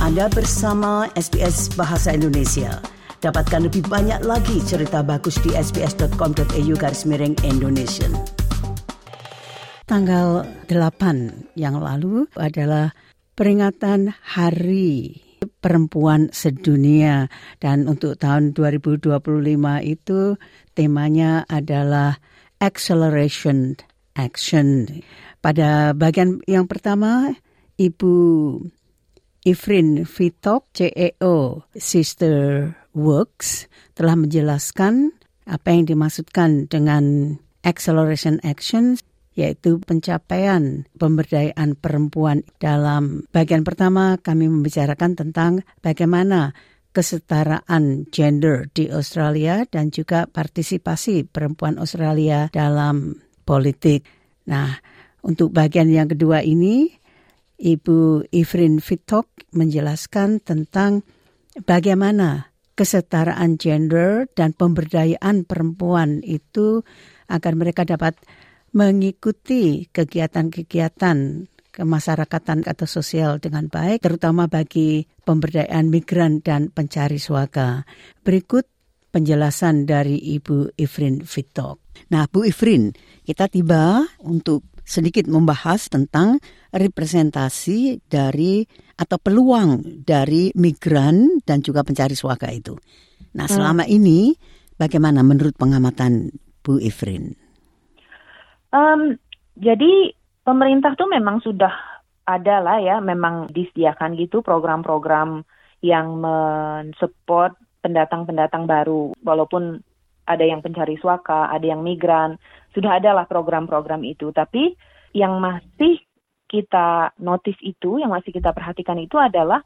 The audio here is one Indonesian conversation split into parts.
Anda bersama SBS Bahasa Indonesia. Dapatkan lebih banyak lagi cerita bagus di sbs.com.au/Indonesian. Tanggal 8 yang lalu adalah peringatan Hari Perempuan Sedunia, dan untuk tahun 2025 itu temanya adalah Acceleration Action. Pada bagian yang pertama, Ibu Ifrin Fitok, CEO Sister Works, telah menjelaskan apa yang dimaksudkan dengan Acceleration Action, yaitu pencapaian pemberdayaan perempuan. Dalam bagian pertama, kami membicarakan tentang bagaimana kesetaraan gender di Australia dan juga partisipasi perempuan Australia dalam politik. Nah, untuk bagian yang kedua ini, Ibu Ifrin Fitok menjelaskan tentang bagaimana kesetaraan gender dan pemberdayaan perempuan itu agar mereka dapat mengikuti kegiatan-kegiatan kemasyarakatan atau sosial dengan baik, terutama bagi pemberdayaan migran dan pencari suaka. Berikut penjelasan dari Ibu Ifrin Fitok. Nah, Bu Ifrin, kita tiba untuk sedikit membahas tentang representasi dari atau peluang dari migran dan juga pencari suaka itu. Nah, selama ini bagaimana menurut pengamatan Bu Ifrin? Jadi pemerintah tuh memang sudah ada lah ya, memang disediakan gitu program-program yang mensupport pendatang-pendatang baru, walaupun ada yang pencari suaka, ada yang migran, sudah ada lah program-program itu. Tapi yang masih kita notice itu, yang masih kita perhatikan itu adalah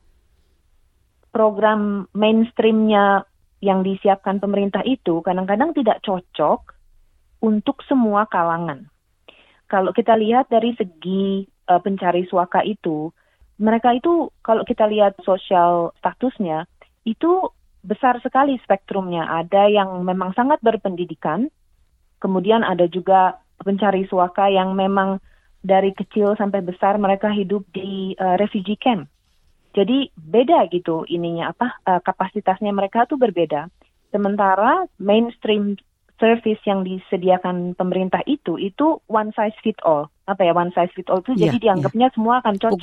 program mainstreamnya yang disiapkan pemerintah itu kadang-kadang tidak cocok untuk semua kalangan. Kalau kita lihat dari segi pencari suaka itu, mereka itu kalau kita lihat sosial statusnya, itu besar sekali spektrumnya. Ada yang memang sangat berpendidikan, kemudian ada juga pencari suaka yang memang dari kecil sampai besar mereka hidup di refugee camp. Jadi beda gitu kapasitasnya mereka tuh berbeda. Sementara mainstream service yang disediakan pemerintah itu one size fit all. One size fit all itu jadi dianggapnya semua akan cocok.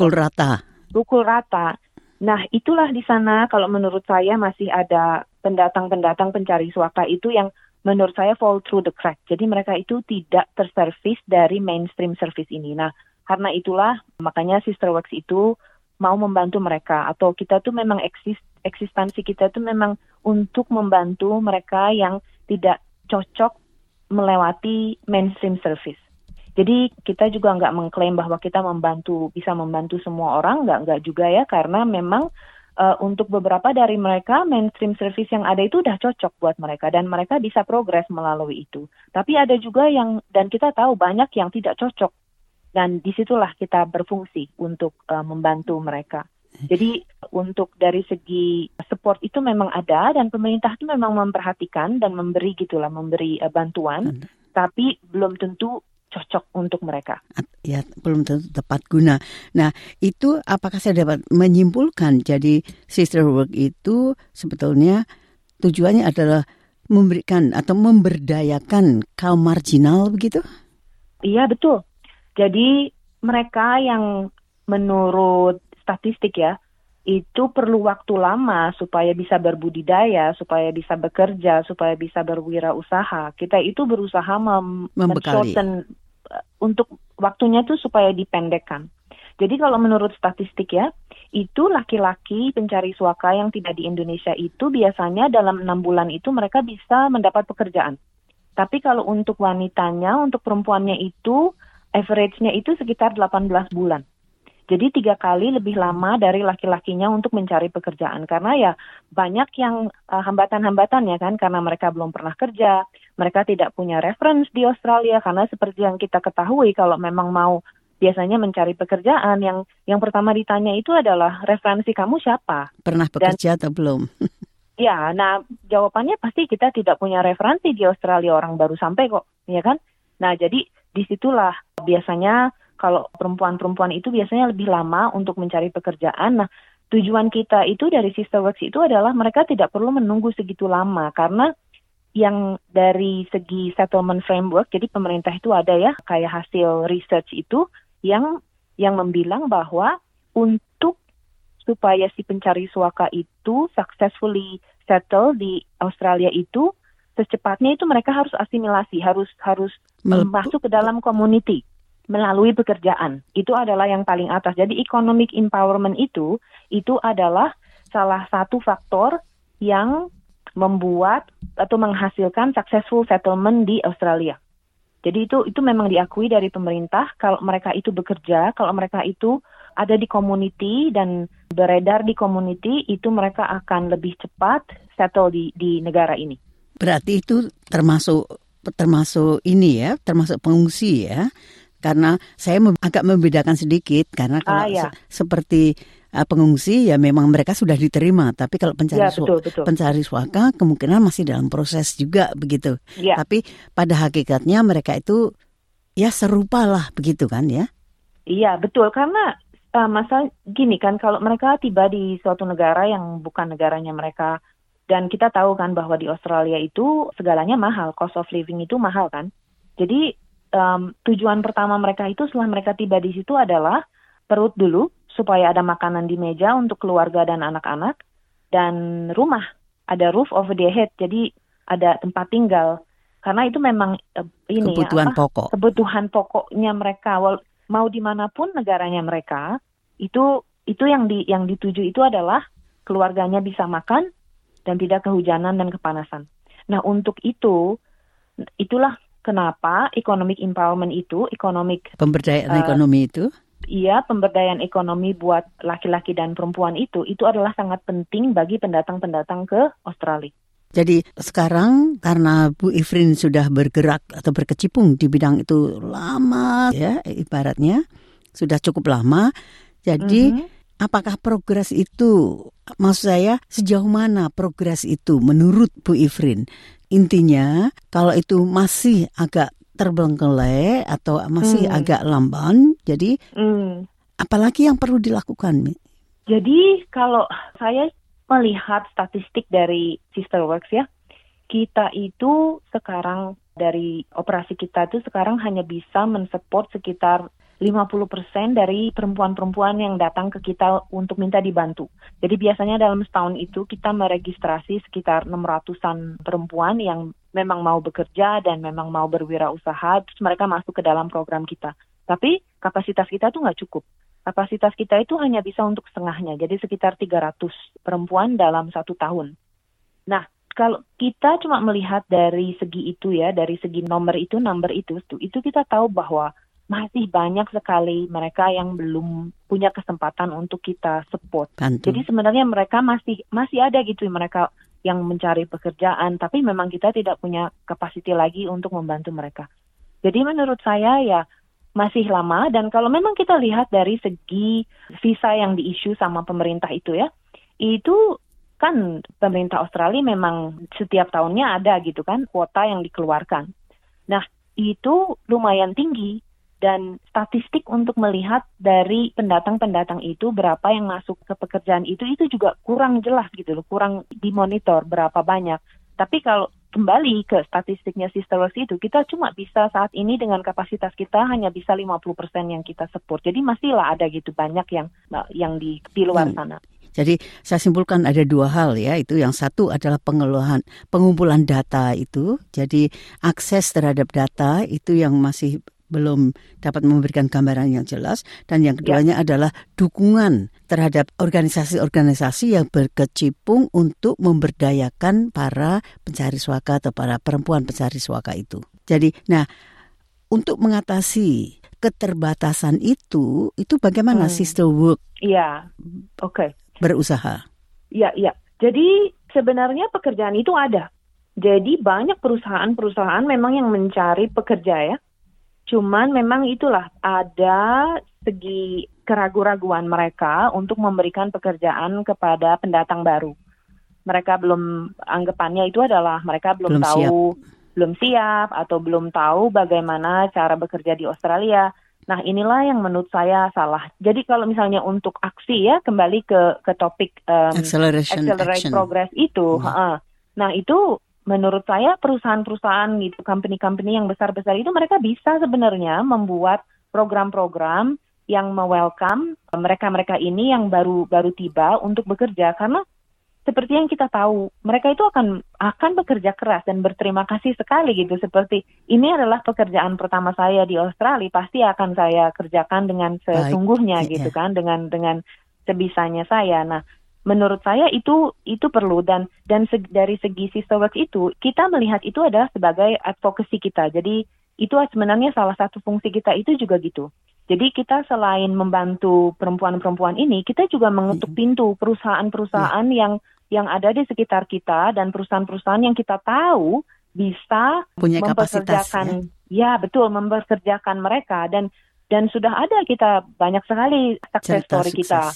Pukul rata. Nah, itulah di sana kalau menurut saya masih ada pendatang-pendatang pencari suaka itu yang menurut saya fall through the crack. Jadi mereka itu tidak terservis dari mainstream service ini. Nah, karena itulah makanya Sister Works itu mau membantu mereka, atau kita tuh memang eksistensi kita tuh memang untuk membantu mereka yang tidak cocok melewati mainstream service. Jadi kita juga nggak mengklaim bahwa kita bisa membantu semua orang, nggak juga ya, karena memang untuk beberapa dari mereka mainstream service yang ada itu udah cocok buat mereka dan mereka bisa progres melalui itu. Tapi ada juga dan kita tahu banyak yang tidak cocok, dan disitulah kita berfungsi untuk membantu mereka. Jadi untuk dari segi support itu memang ada, dan pemerintah itu memang memperhatikan dan memberi bantuan, tapi belum tentu cocok untuk mereka. Ya, belum tentu tepat guna. Nah, itu apakah saya dapat menyimpulkan jadi Sister Work itu sebetulnya tujuannya adalah memberikan atau memberdayakan kaum marginal begitu? Iya, betul. Jadi mereka yang menurut statistik ya, itu perlu waktu lama supaya bisa berbudidaya, supaya bisa bekerja, supaya bisa berwirausaha. Kita itu berusaha men-shorten untuk waktunya tuh supaya dipendekkan. Jadi kalau menurut statistik ya, itu laki-laki pencari suaka yang tidak di Indonesia itu biasanya dalam 6 bulan itu mereka bisa mendapat pekerjaan. Tapi kalau untuk wanitanya, untuk perempuannya itu, average-nya itu sekitar 18 bulan. Jadi 3 kali lebih lama dari laki-lakinya untuk mencari pekerjaan. Karena ya banyak yang hambatan-hambatan ya kan, karena mereka belum pernah kerja, mereka tidak punya reference di Australia, karena seperti yang kita ketahui kalau memang mau biasanya mencari pekerjaan, yang pertama ditanya itu adalah referensi kamu siapa? Pernah bekerja atau belum? Ya, nah jawabannya pasti kita tidak punya referensi di Australia, orang baru sampai kok, ya kan? Nah jadi disitulah biasanya kalau perempuan-perempuan itu biasanya lebih lama untuk mencari pekerjaan. Nah, tujuan kita itu dari Sister Works itu adalah mereka tidak perlu menunggu segitu lama, karena yang dari segi settlement framework, jadi pemerintah itu ada ya kayak hasil research itu yang membilang bahwa untuk supaya si pencari suaka itu successfully settle di Australia itu secepatnya itu mereka harus asimilasi, harus masuk ke dalam community melalui pekerjaan. Itu adalah yang paling atas. Jadi economic empowerment itu adalah salah satu faktor yang membuat atau menghasilkan successful settlement di Australia. Jadi itu memang diakui dari pemerintah, kalau mereka itu bekerja, kalau mereka itu ada di community dan beredar di community, itu mereka akan lebih cepat settle di negara ini. Berarti itu termasuk ini ya, termasuk pengungsi ya. Karena saya agak membedakan sedikit, karena kalau seperti pengungsi ya memang mereka sudah diterima, tapi kalau pencari suaka kemungkinan masih dalam proses juga begitu. Ya. Tapi pada hakikatnya mereka itu ya serupa lah begitu kan ya? Iya betul, karena masalah gini kan, kalau mereka tiba di suatu negara yang bukan negaranya mereka, dan kita tahu kan bahwa di Australia itu segalanya mahal, cost of living itu mahal kan. Jadi tujuan pertama mereka itu setelah mereka tiba di situ adalah perut dulu, supaya ada makanan di meja untuk keluarga dan anak-anak, dan rumah, ada roof over their head, jadi ada tempat tinggal. Karena itu memang kebutuhan pokoknya mereka. Mau dimanapun negaranya mereka, itu yang dituju itu adalah keluarganya bisa makan dan tidak kehujanan dan kepanasan. Nah untuk itulah kenapa economic empowerment itu, pemberdayaan ekonomi itu. Iya, pemberdayaan ekonomi buat laki-laki dan perempuan itu adalah sangat penting bagi pendatang-pendatang ke Australia. Jadi sekarang karena Bu Ifrin sudah bergerak atau berkecimpung di bidang itu lama ya, ibaratnya sudah cukup lama. Jadi apakah progres itu, maksud saya sejauh mana progres itu menurut Bu Ifrin? Intinya kalau itu masih agak terbengkelai atau masih agak lamban, jadi apalagi yang perlu dilakukan? Jadi kalau saya melihat statistik dari Sister Works ya, kita itu sekarang dari operasi kita itu sekarang hanya bisa mensupport sekitar 50% dari perempuan-perempuan yang datang ke kita untuk minta dibantu. Jadi biasanya dalam setahun itu kita meregistrasi sekitar 600-an perempuan yang memang mau bekerja dan memang mau berwirausaha, terus mereka masuk ke dalam program kita. Tapi kapasitas kita tuh nggak cukup. Kapasitas kita itu hanya bisa untuk setengahnya, jadi sekitar 300 perempuan dalam 1 tahun. Nah, kalau kita cuma melihat dari segi itu ya, dari segi number itu kita tahu bahwa masih banyak sekali mereka yang belum punya kesempatan untuk kita support. Bantu. Jadi sebenarnya mereka masih ada gitu mereka yang mencari pekerjaan, tapi memang kita tidak punya kapasiti lagi untuk membantu mereka. Jadi menurut saya ya masih lama, dan kalau memang kita lihat dari segi visa yang di-issue sama pemerintah itu ya, itu kan pemerintah Australia memang setiap tahunnya ada gitu kan kuota yang dikeluarkan. Nah itu lumayan tinggi. Dan statistik untuk melihat dari pendatang-pendatang itu berapa yang masuk ke pekerjaan itu juga kurang jelas gitu loh, kurang dimonitor berapa banyak. Tapi kalau kembali ke statistiknya Sister Works itu, kita cuma bisa saat ini dengan kapasitas kita hanya bisa 50% yang kita support. Jadi masihlah ada gitu banyak yang di luar sana. Jadi saya simpulkan ada 2 hal ya, itu yang satu adalah pengumpulan data itu. Jadi akses terhadap data itu yang masih belum dapat memberikan gambaran yang jelas, dan yang keduanya adalah dukungan terhadap organisasi-organisasi yang berkecimpung untuk memberdayakan para pencari suaka atau para perempuan pencari suaka itu. Jadi, nah untuk mengatasi keterbatasan itu bagaimana Sister Work? Iya, berusaha. Iya. Jadi sebenarnya pekerjaan itu ada. Jadi banyak perusahaan-perusahaan memang yang mencari pekerja ya. Cuman memang itulah ada segi keraguan-raguan mereka untuk memberikan pekerjaan kepada pendatang baru. Mereka belum, anggapannya itu adalah mereka belum siap atau belum tahu bagaimana cara bekerja di Australia. Nah, inilah yang menurut saya salah. Jadi kalau misalnya untuk aksi ya, kembali ke topik Accelerate Progress itu. Nah, itu menurut saya perusahaan-perusahaan gitu, company-company yang besar-besar itu mereka bisa sebenarnya membuat program-program yang me-welcome mereka-mereka ini yang baru tiba untuk bekerja. Karena seperti yang kita tahu, mereka itu akan bekerja keras dan berterima kasih sekali gitu. Seperti ini adalah pekerjaan pertama saya di Australia, pasti akan saya kerjakan dengan sesungguhnya gitu kan, dengan sebisanya saya. Nah, menurut saya itu perlu dan dari segi Sister Work itu kita melihat itu adalah sebagai advocacy kita. Jadi itu sebenarnya salah satu fungsi kita itu juga gitu. Jadi kita selain membantu perempuan-perempuan ini, kita juga mengetuk pintu perusahaan-perusahaan yang ada di sekitar kita dan perusahaan-perusahaan yang kita tahu bisa punya mempekerjakan, mempekerjakan mereka dan sudah ada kita banyak sekali success story kita.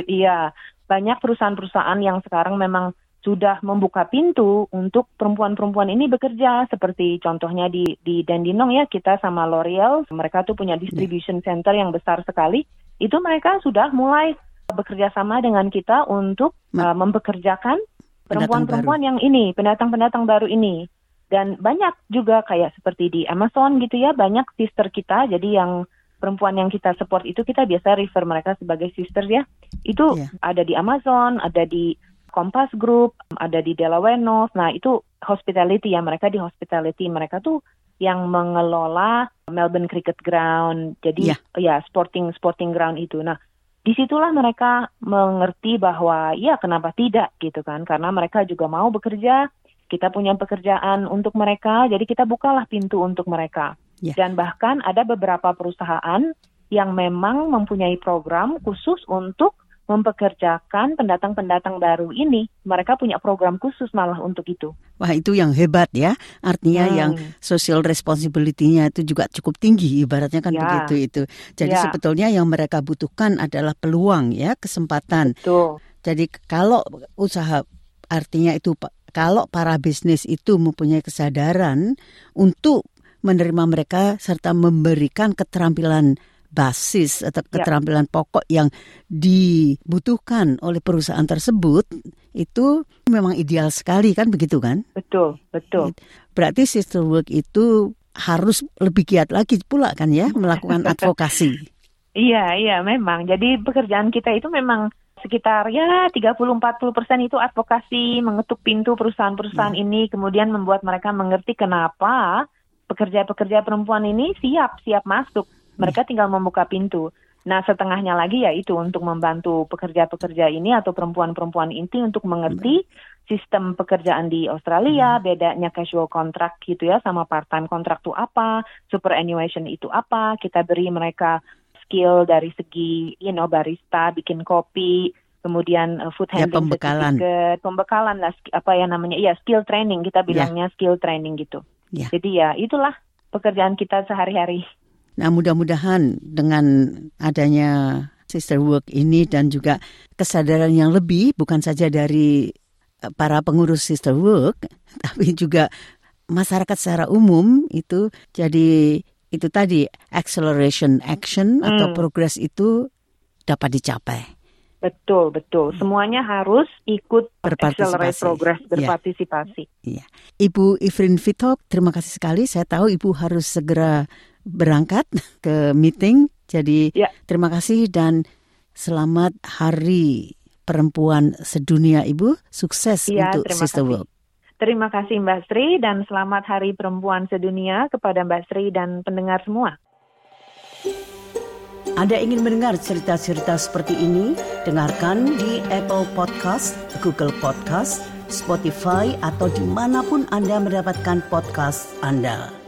Banyak perusahaan-perusahaan yang sekarang memang sudah membuka pintu untuk perempuan-perempuan ini bekerja, seperti contohnya di Dandenong ya, kita sama L'Oreal, mereka tuh punya distribution center yang besar sekali, itu mereka sudah mulai bekerja sama dengan kita untuk mempekerjakan perempuan-perempuan yang ini, pendatang-pendatang baru ini. Dan banyak juga kayak seperti di Amazon gitu ya, banyak sister kita, jadi yang perempuan yang kita support itu kita biasa refer mereka sebagai sister ya. Itu ada di Amazon, ada di Kompas Group, ada di Delaware North. Nah, itu hospitality ya, mereka di hospitality. Mereka tuh yang mengelola Melbourne Cricket Ground. Jadi sporting ground itu. Nah, disitulah mereka mengerti bahwa ya kenapa tidak gitu kan. Karena mereka juga mau bekerja, kita punya pekerjaan untuk mereka, jadi kita bukalah pintu untuk mereka. Dan bahkan ada beberapa perusahaan yang memang mempunyai program khusus untuk mempekerjakan pendatang-pendatang baru ini. Mereka punya program khusus malah untuk itu. Wah, itu yang hebat ya. Artinya yang social responsibility-nya itu juga cukup tinggi. Ibaratnya kan begitu itu. Jadi sebetulnya yang mereka butuhkan adalah peluang ya, kesempatan. Betul. Jadi kalau usaha, artinya itu kalau para bisnis itu mempunyai kesadaran untuk menerima mereka serta memberikan keterampilan basis atau keterampilan pokok yang dibutuhkan oleh perusahaan tersebut, itu memang ideal sekali kan, begitu kan? Betul. Berarti Sister Work itu harus lebih giat lagi pula kan ya, melakukan advokasi. Iya, memang. Jadi pekerjaan kita itu memang sekitar 30-40% itu advokasi, mengetuk pintu perusahaan-perusahaan ini, kemudian membuat mereka mengerti kenapa pekerja-pekerja perempuan ini siap masuk. Mereka tinggal membuka pintu. Nah, setengahnya lagi ya itu untuk membantu pekerja-pekerja ini atau perempuan-perempuan ini untuk mengerti sistem pekerjaan di Australia, bedanya casual contract gitu ya sama part-time contract itu apa, superannuation itu apa, kita beri mereka skill dari segi barista, bikin kopi, kemudian food handling pembekalan lah skill training, kita bilangnya skill training gitu. Jadi ya itulah pekerjaan kita sehari-hari. Nah, mudah-mudahan dengan adanya Sister Work ini dan juga kesadaran yang lebih bukan saja dari para pengurus Sister Work, tapi juga masyarakat secara umum itu, jadi itu tadi acceleration action atau progress itu dapat dicapai. Betul. Semuanya harus ikut accelerate progress, berpartisipasi. Iya. Ibu Ifrin Vitok, terima kasih sekali. Saya tahu Ibu harus segera berangkat ke meeting. Jadi terima kasih dan selamat Hari Perempuan Sedunia, Ibu. Sukses untuk Sister Work. Terima kasih Mbak Sri dan selamat Hari Perempuan Sedunia kepada Mbak Sri dan pendengar semua. Anda ingin mendengar cerita-cerita seperti ini? Dengarkan di Apple Podcast, Google Podcast, Spotify, atau dimanapun Anda mendapatkan podcast Anda.